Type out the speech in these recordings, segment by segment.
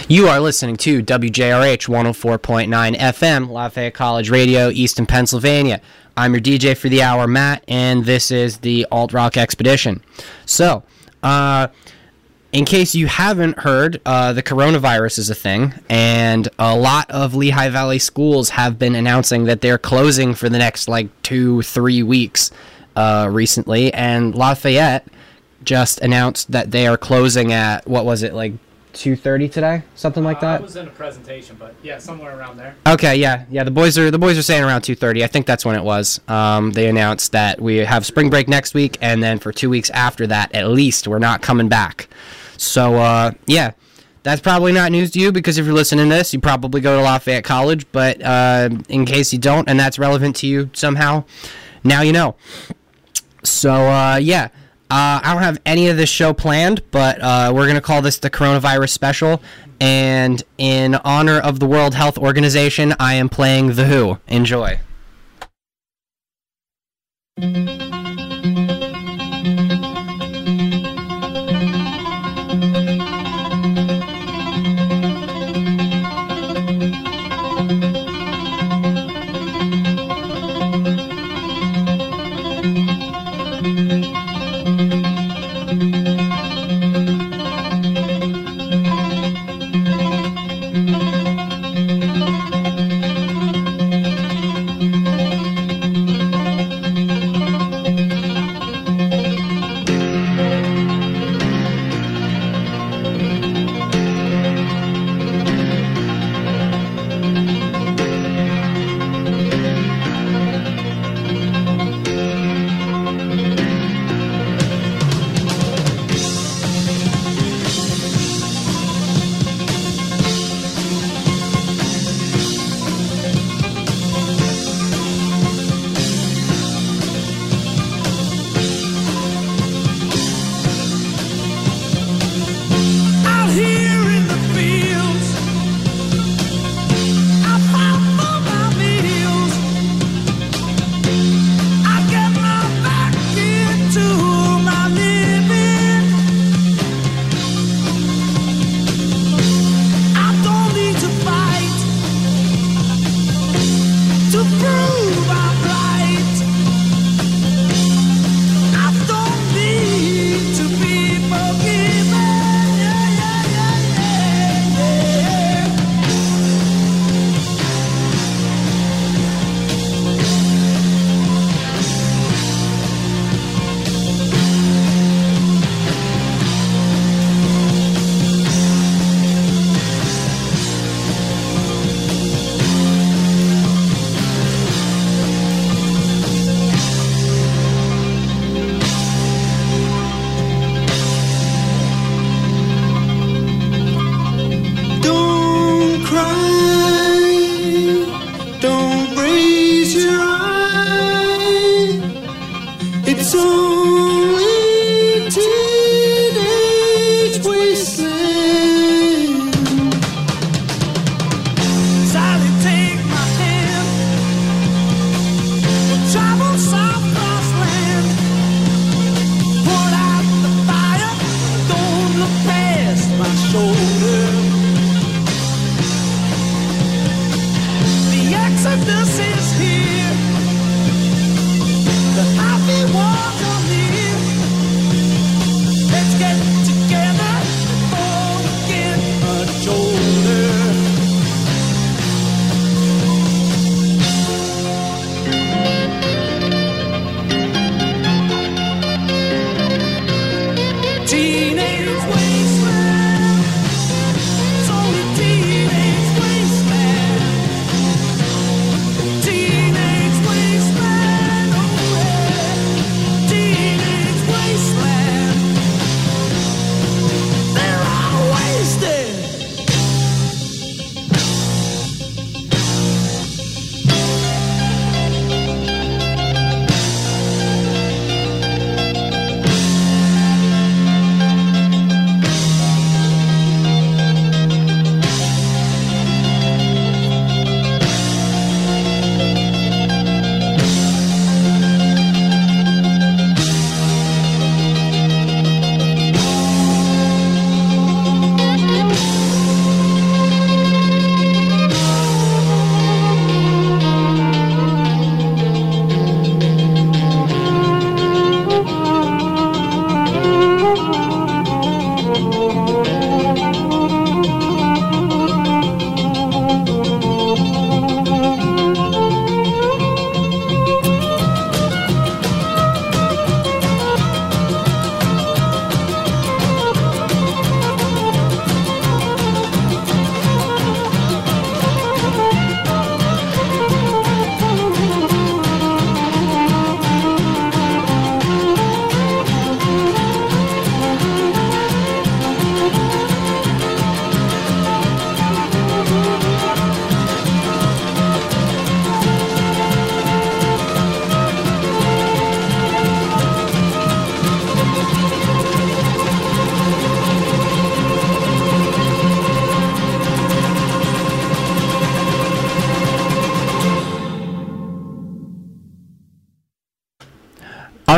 You are listening to WJRH 104.9 FM, Lafayette College Radio, Easton, Pennsylvania. I'm your DJ for the hour, Matt, and this is the Alt Rock Expedition. So, in case you haven't heard, the coronavirus is a thing, and a lot of Lehigh Valley schools have been announcing that they're closing for the next, 2-3 weeks recently, and Lafayette just announced that they are closing at, 2:30 today, something like that. I was in a presentation, but yeah, somewhere around there. Okay, yeah. The boys are saying around 2:30. I think that's when it was. They announced that we have spring break next week, and then for 2 weeks after that, at least, we're not coming back. So yeah, that's probably not news to you because if you're listening to this, you probably go to Lafayette College. But in case you don't, and that's relevant to you somehow, now you know. So yeah. I don't have any of this show planned, but we're going to call this the coronavirus special. And in honor of the World Health Organization, I am playing The Who. Enjoy.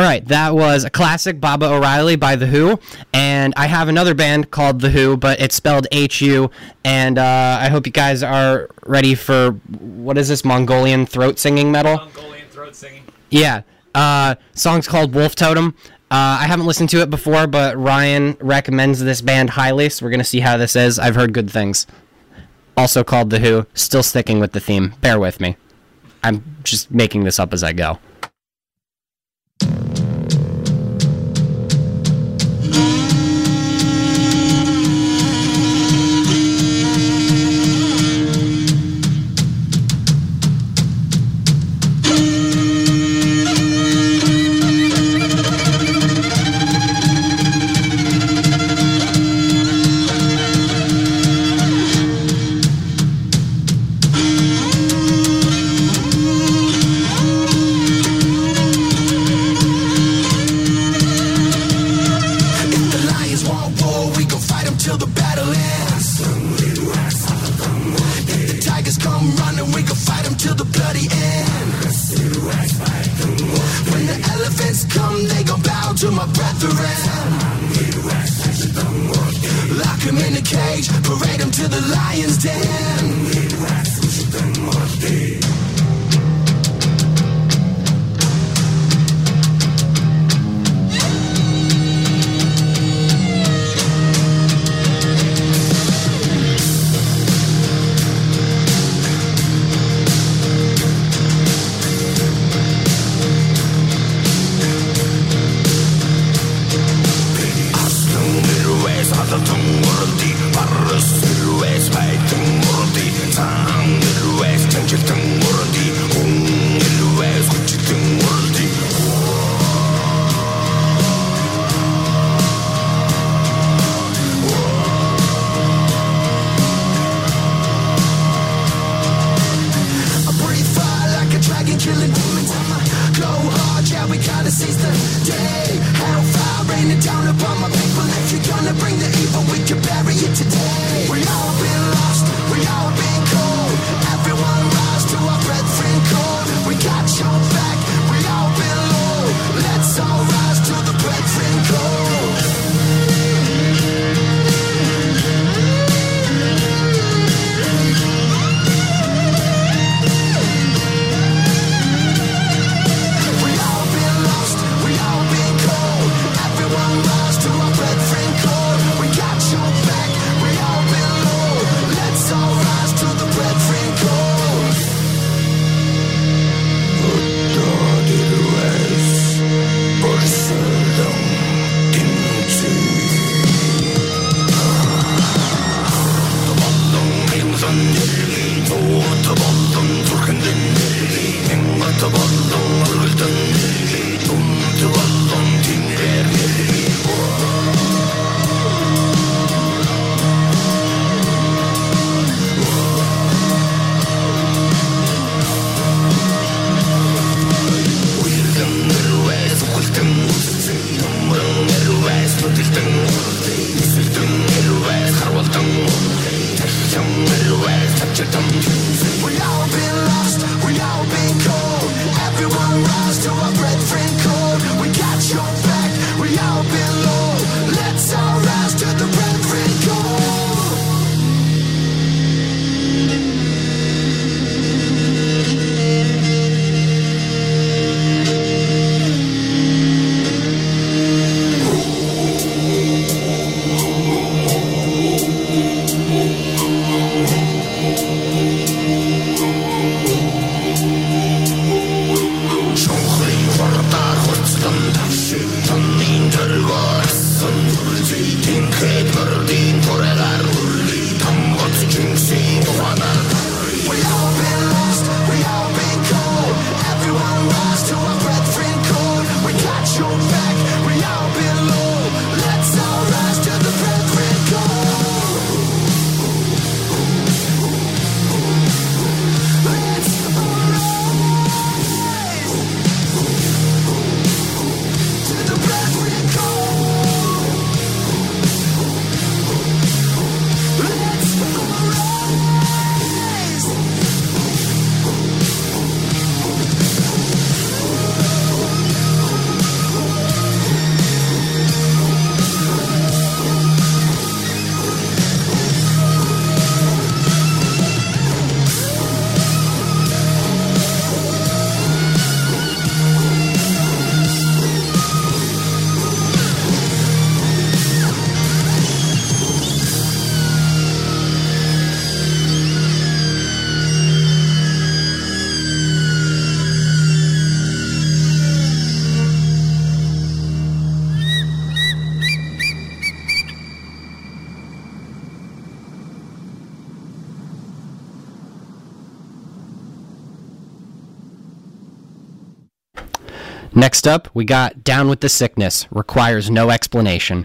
right, that was a classic, Baba O'Reilly by The Who, and I have another band called The Who, but it's spelled H-U, and I hope you guys are ready for, what is this, Mongolian throat singing metal? Mongolian throat singing. Yeah, song's called Wolf Totem. I haven't listened to it before, but Ryan recommends this band highly, so we're going to see how this is. I've heard good things. Also called The Who, still sticking with the theme. Bear with me. I'm just making this up as I go. Next up, we got Down with the Sickness, requires no explanation.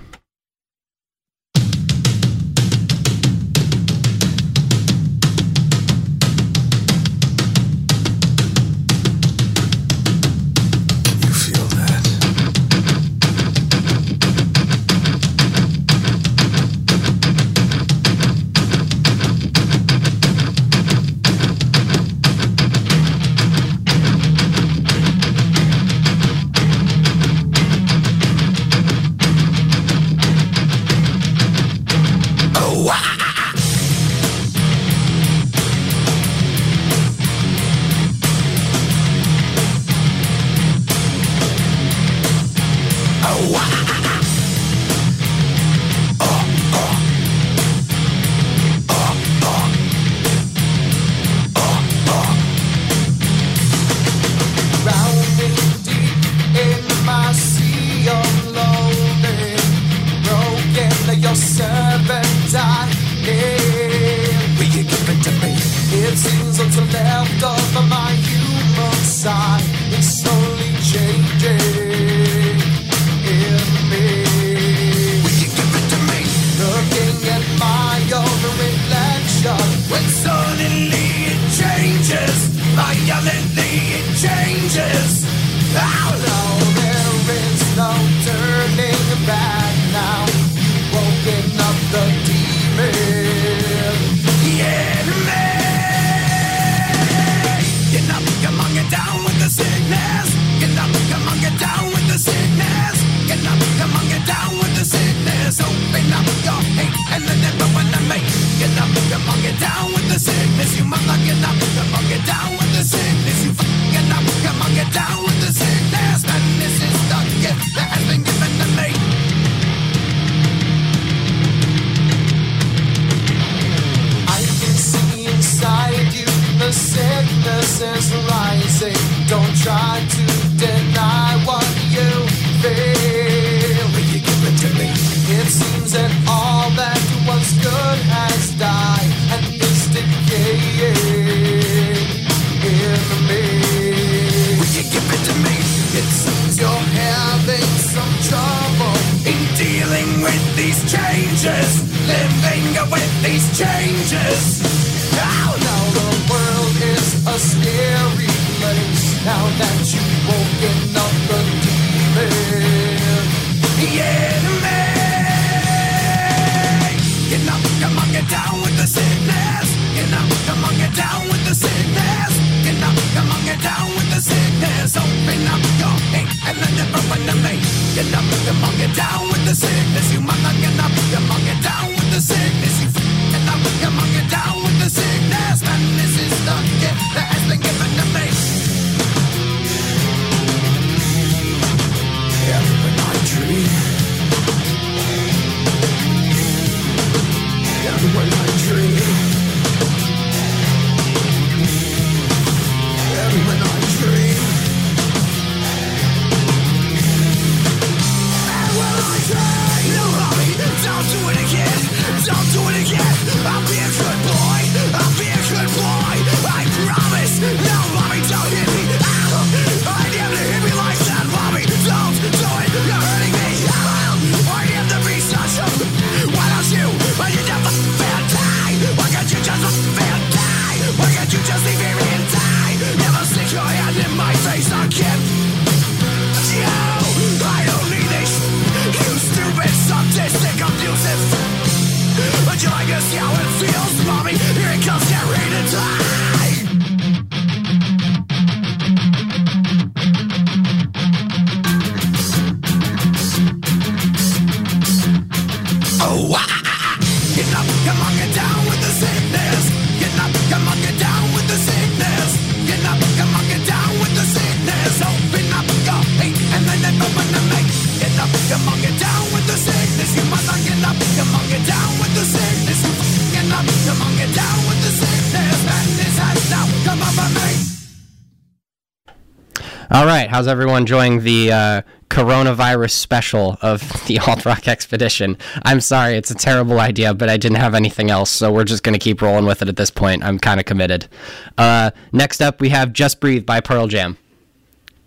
All right, how's everyone enjoying the coronavirus special of the Alt Rock Expedition? I'm sorry, it's a terrible idea, but I didn't have anything else, so we're just going to keep rolling with it at this point. I'm kind of committed. Next up, we have Just Breathe by Pearl Jam.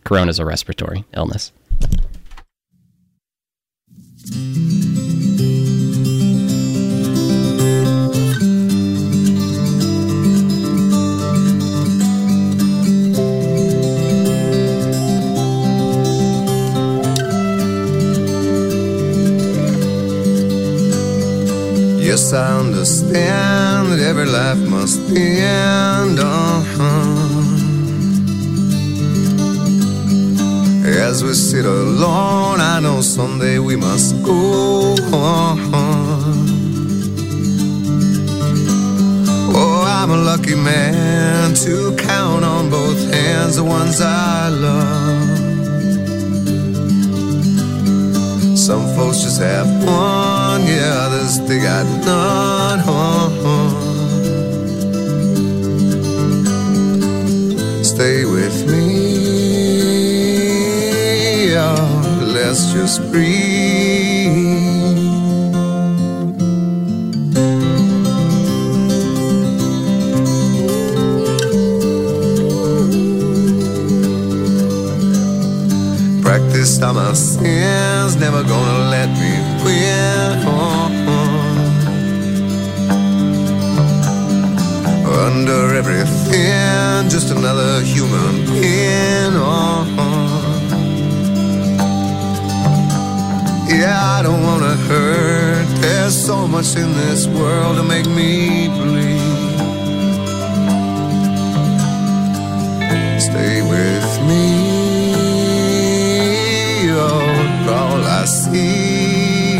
Corona's a respiratory illness. Yes, I understand that every life must end. As we sit alone, I know someday we must go on. Oh, I'm a lucky man to count on both hands the ones I love. Some folks just have one, yeah, others they got none. Stay with me, oh, let's just breathe. Practiced all my sins, never gonna let me win. Under everything, just another human being. Yeah, I don't wanna hurt. There's so much in this world to make me bleed. Stay with me. All I see.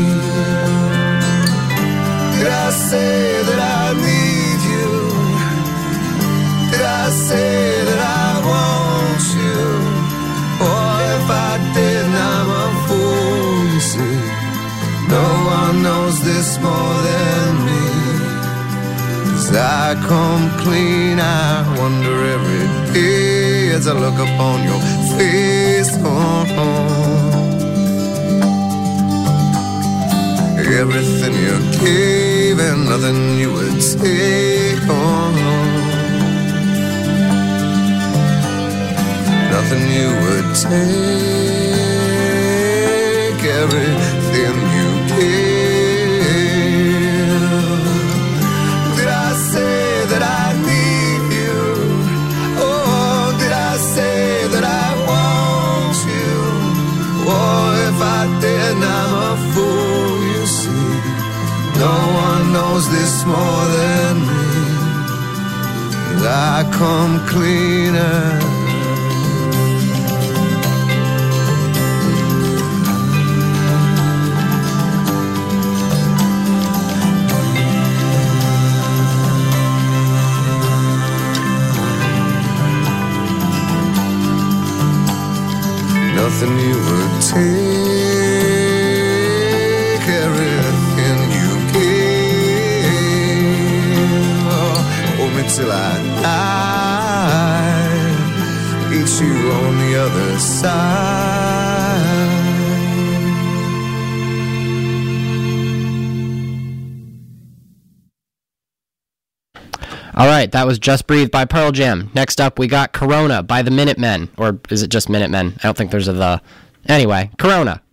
Did I say that I need you? Did I say that I want you? Or if I didn't, I'm a fool, you see. No one knows this more than me. As I come clean, I wonder every day as I look upon your face. Everything you gave and nothing you would take on. Nothing you would take. Everything you gave. Did I say that I need you? Oh, did I say that I want you? Oh, if I didn't, I'm a fool. No one knows this more than me. As I come cleaner. Nothing you would take. Everything you till I die, meet you on the other side. All right, that was Just Breathe by Pearl Jam. Next up, we got Corona by the Minutemen. Or is it just Minutemen? I don't think there's a the. Anyway, Corona.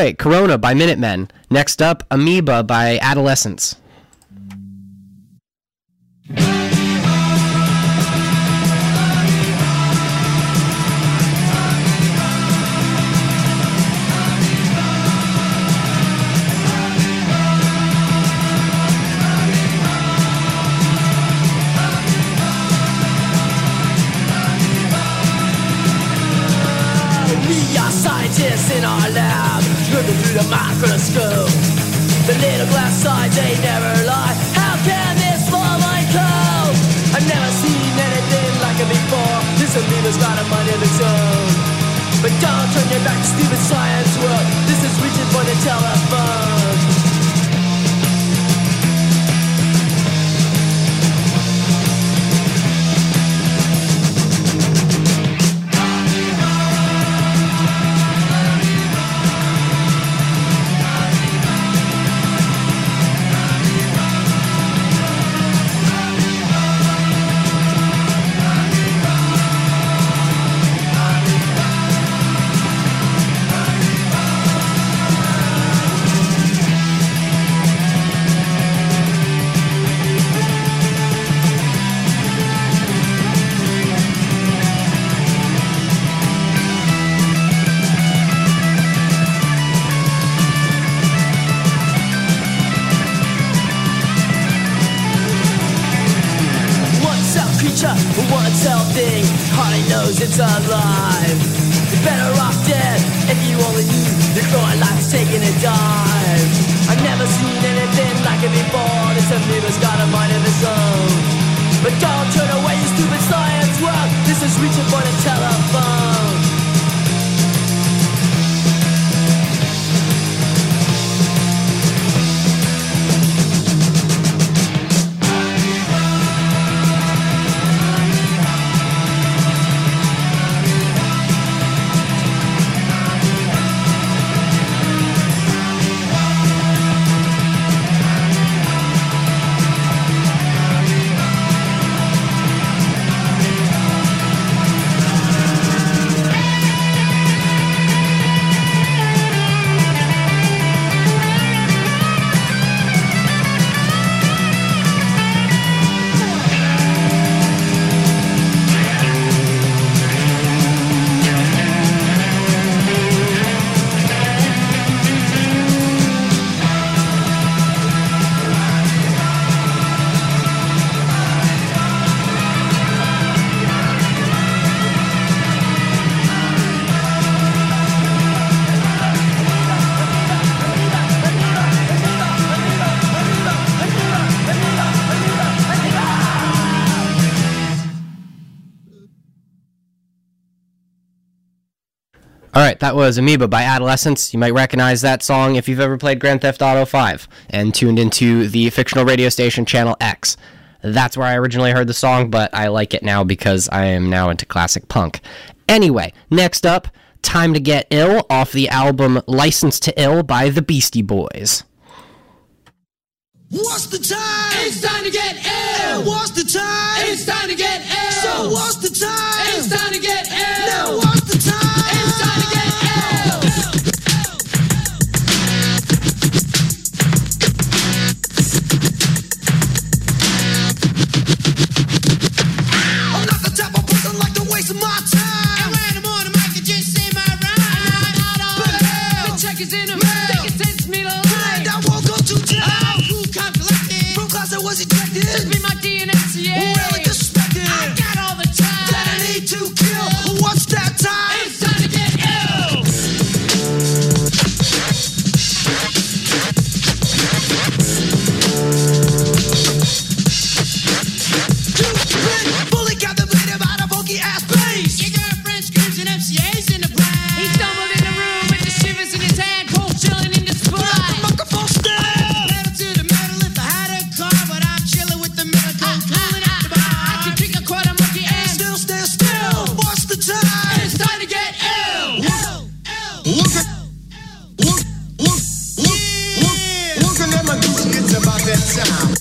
right, Corona by Minutemen. Next up, Amoeba by Adolescents. In our lab, looking through the microscope. The little glass sides, they never lie. How can this falling cold? I've never seen anything like it before. This amoeba's got a mind of its own. But don't turn your back to stupid science world. This is reaching for the telephone. One cell thing, hardly knows it's alive. You're better off dead if you only knew your growing life's taking a dive. I've never seen anything like it before. This amoeba's got a mind of its own. But don't turn away, you stupid science world. This is reaching for the telephone. All right, that was Amoeba by Adolescents. You might recognize that song if you've ever played Grand Theft Auto 5 and tuned into the fictional radio station Channel X. That's where I originally heard the song, but I like it now because I am now into classic punk. Anyway, next up, Time to Get Ill off the album License to Ill by the Beastie Boys. What's the time? It's time to get ill. What's the time? It's time to get ill. So what's the time? It's time to get ill. Now what's the time? It's time to get ill. I'm not the type of person like to waste my time. And when I'm on the mic, I just say my rhyme. But the check is in the mail. Think it takes me to lie. And I woke up to town. Who come collected? From class I was ejected. Just be my DNCA. Really disrespected. I got all the time that I need to kill. What's that time? It's time to get ill. You've been fully captivated by the funky ass bass. Your girlfriend screams and MCA's in the brain. He stumbled in the room with the shivers in his hand, cold chilling in the sprite. Microphone stand. Pedal to the metal if I had a car, but I'm chilling with the miracle, cooling at the bar. I can drink a quarter monkey and Still stand still. What's the time? it's time to get ill. Looking at my Gucci, it's about that time.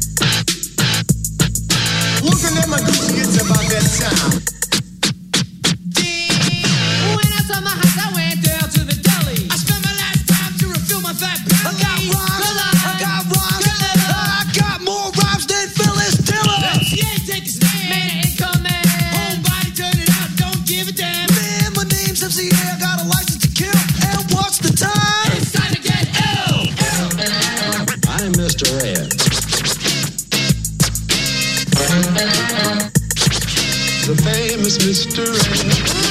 Looking at my Gucci, it's about that time. When I saw my house, I went down to the deli. I spent my last rap. I got rhymes. I got rhymes. I got more rhymes than Phyllis Diller. MCA, take a stand. Man, incoming. Homebody, turn it out. Don't give a damn. Man, my name's MCA. I got a license to kill. And what's the time? It's time to get ill. I'm Mr. Ed. The famous Mr. Ed.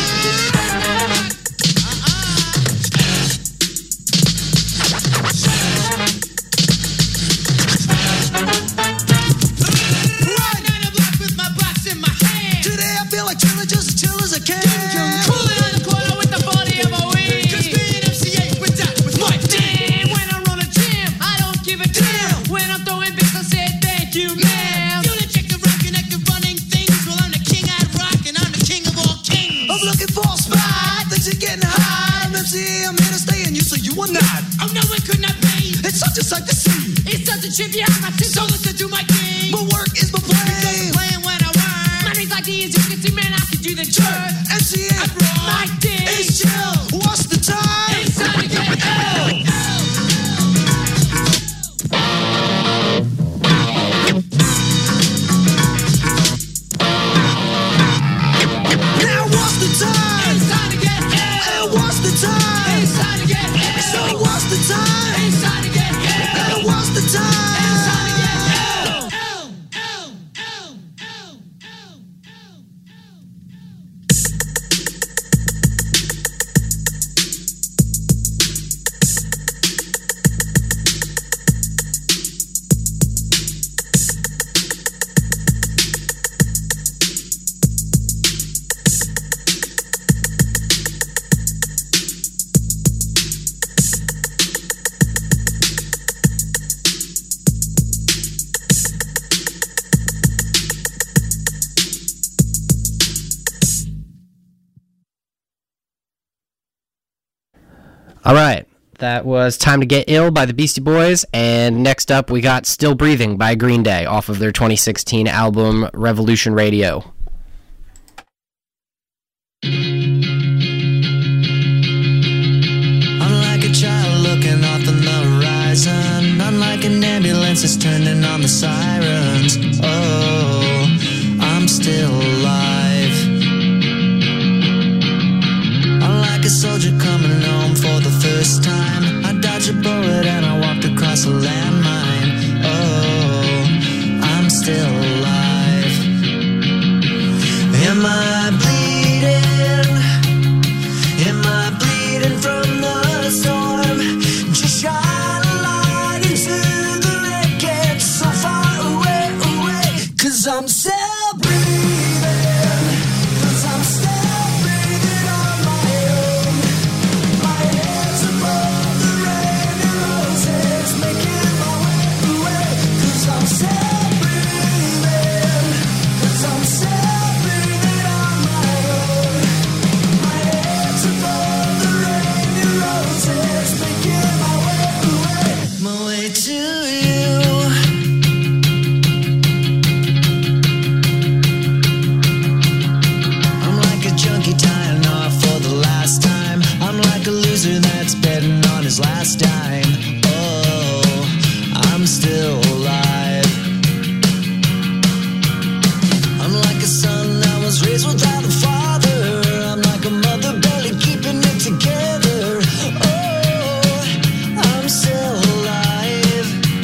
Trivia, so listen to my game. My work is my play. Playing when I work. Money's like these, you can see, man, I can do the jerk. MCA, my day is chill. What's the time? It's time to get ill. Now what's the time? It's time to get ill. And what's the time? It's time to get ill. So what's the time? It's time to get ill. And what's the time? All right, that was Time to Get Ill by the Beastie Boys, and next up we got Still Breathing by Green Day off of their 2016 album Revolution Radio. Unlike a child looking off on the horizon, unlike an ambulance that's turning on the sirens. Oh, I'm still alive. Unlike a soldier coming home for the first time, I dodged a bullet and I walked across a landmine. Oh, I'm still alive. Am I bleeding? Am I bleeding from the storm? Just shine a light into the wreckage so far away, away. 'Cause I'm still breathing. 'Cause I'm still breathing on my own. My head's above the rain and roses, making my way away. 'Cause I'm still breathing. 'Cause I'm still breathing on my own. My head's above the rain and roses, making my way away. My way to you. I'm like a junkie tying off for the last time. I'm like a loser that's betting on his last dime. Oh, I'm still alive. I'm like a son that was raised without a father. I'm like a mother barely keeping it together. Oh, I'm still alive.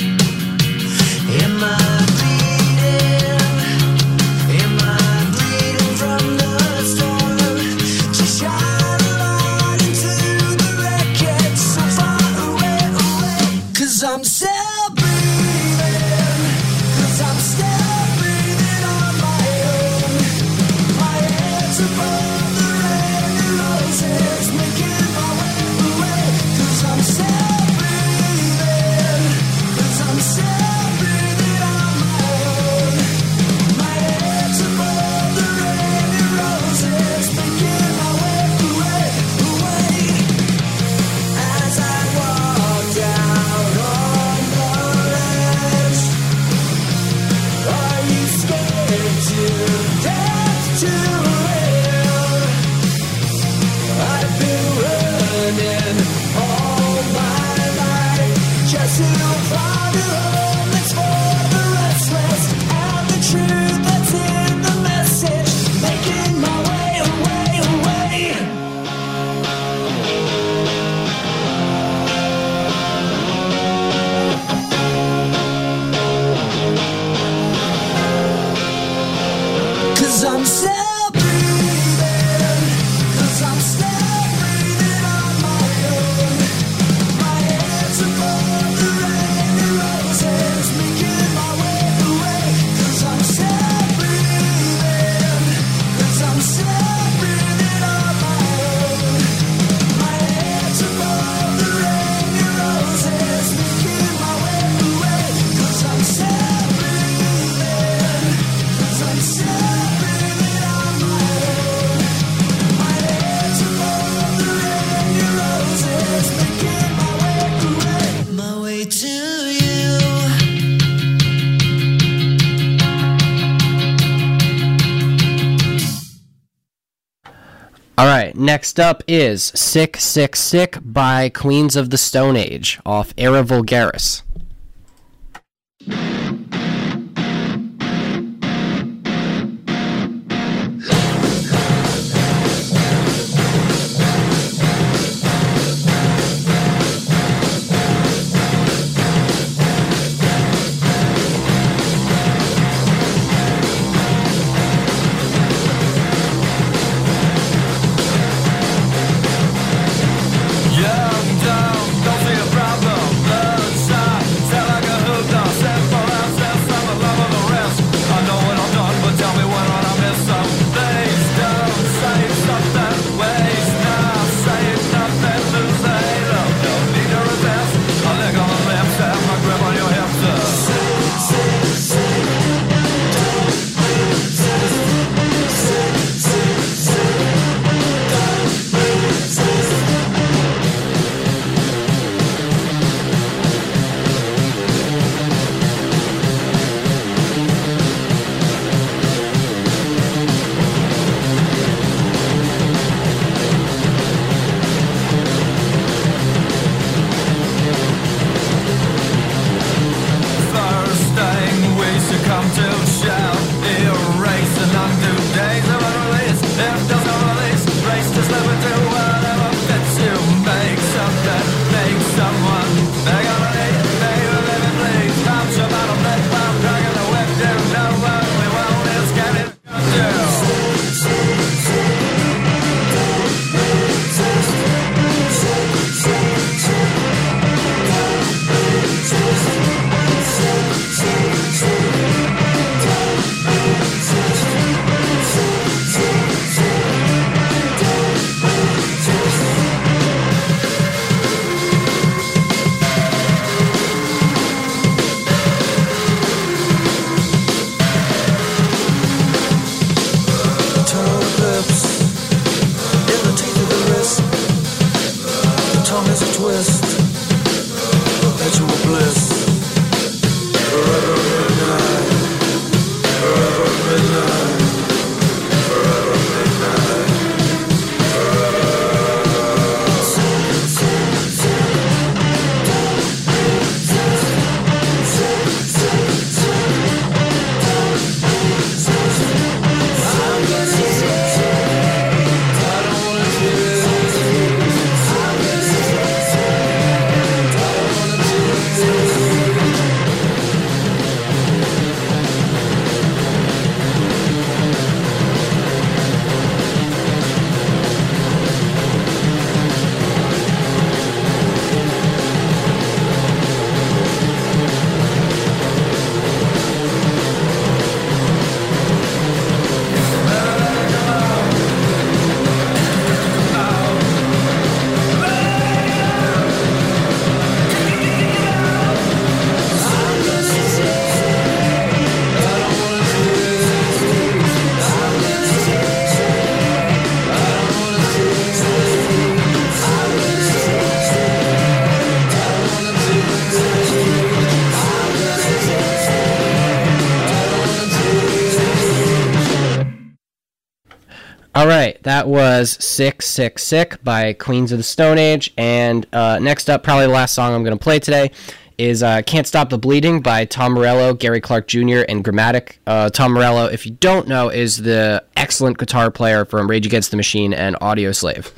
Am I bleeding? Am I bleeding from the storm? Just shine a light into the wreckage so far away, away. 'Cause I'm still breathing. 'Cause I'm still breathing on my own. My head's above the rain and roses, making my way away. 'Cause I'm still breathing. 'Cause I'm still breathing on my own. My head's above the rain and roses, making my way away, away. As I walk down on Just to find a home that's for the restless, and the truth that's in the message, making my way, away, away. Cause I'm still breathing, cause I'm still breathing on my own. My head's above the rain and roses, making my way away. Cause I'm still breathing, cause I'm still breathing on my own. My head's above the rain and roses, making my way away. Cause I'm still breathing, cause I'm still breathing on my own. My head's above the rain and roses, making my way away. My way to you. All right, next up is Sick, Sick, Sick by Queens of the Stone Age off Era Vulgaris. Young, dumb, don't see a problem. Blood, side, That was Sick, Sick, Sick by Queens of the Stone Age. And next up, probably the last song I'm going to play today, is Can't Stop the Bleeding by Tom Morello, Gary Clark Jr., and Grammatic. Tom Morello, if you don't know, is the excellent guitar player from Rage Against the Machine and Audioslave.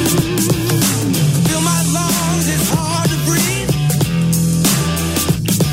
Fill my lungs, it's hard to breathe.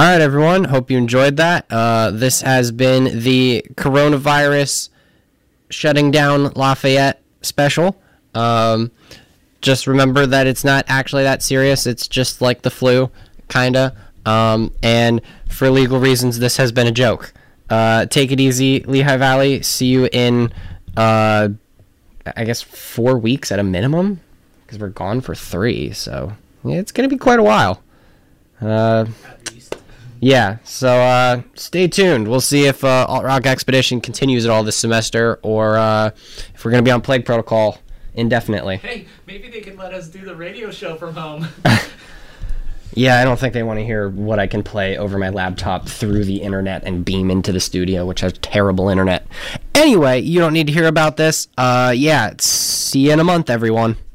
All right, everyone. Hope you enjoyed that. This has been the coronavirus shutting down Lafayette special. Just remember that it's not actually that serious. It's just like the flu, kinda. And for legal reasons, this has been a joke. Take it easy, Lehigh Valley. See you in, I guess, 4 weeks at a minimum, because we're gone for 3. So yeah, it's gonna be quite a while. At least. Yeah, so stay tuned. We'll see if Alt Rock Expedition continues at all this semester, or if we're going to be on Plague Protocol indefinitely. Hey, maybe they can let us do the radio show from home. Yeah, I don't think they want to hear what I can play over my laptop through the internet and beam into the studio, which has terrible internet. Anyway, you don't need to hear about this. Yeah, see you in a month, everyone.